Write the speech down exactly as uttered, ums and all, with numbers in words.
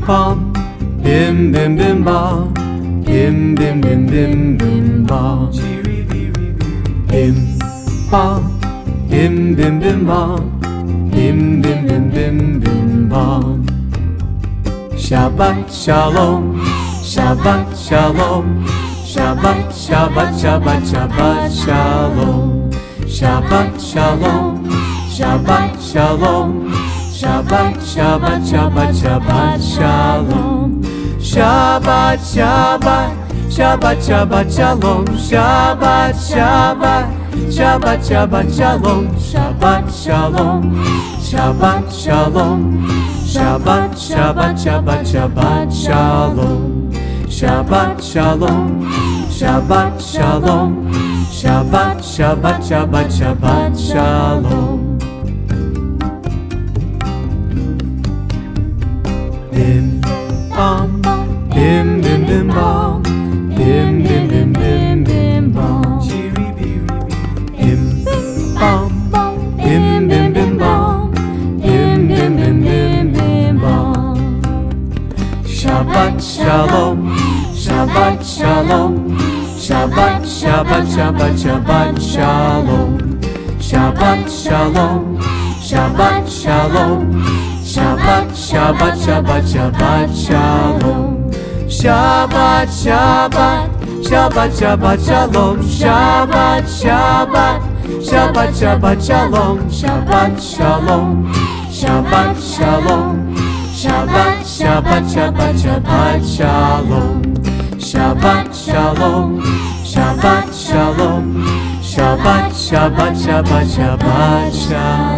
bom, bim bim bim bom, bim bim bim bim bim bom. Bim bom, bim bim bim bom, bim bim bim bim bim bom. Shabbat shalom, Shabbat shalom, Shabbat Shabbat Shabbat Shabbat shalom, Shabbat shalom, Shabbat shalom, Shabbat Shabbat Shabbat Shabbat shalom, Shabbat Shabbat Shabbat Shabbat shalom, Shabbat Shabbat Shabbat Shabbat shalom, Shabbat shalom, Shabbat shalom, Shabbat Shabbat Shabbat Shabbat shalom, Shabbat shalom, Shabbat shalom, Shabbat Shabbat Shabbat Shabbat shalom. Bim bam, bim bim bim bam, bim bim bim bim bim bam. Bim bam, bim bim bim bam, bim bim bim bim bim bam. Shabbat shalom, Shabbat shalom, Shabbat Shabbat Shabbat Shabbat shalom, Shabbat shalom, Shabbat shalom, Shabbat Shabbat Shabbat Shabbat shalom, Shabbat Shabbat Shabbat Shabbat shalom, Shabbat Shabbat Shabbat Shabbat shalom, Shabbat shalom, Shabbat shalom, Shabbat Shabbat Shabbat Shabbat shalom, Shabbat shalom, Shabbat shalom, Shabbat Shabbat Shabbat Shabbat shalom.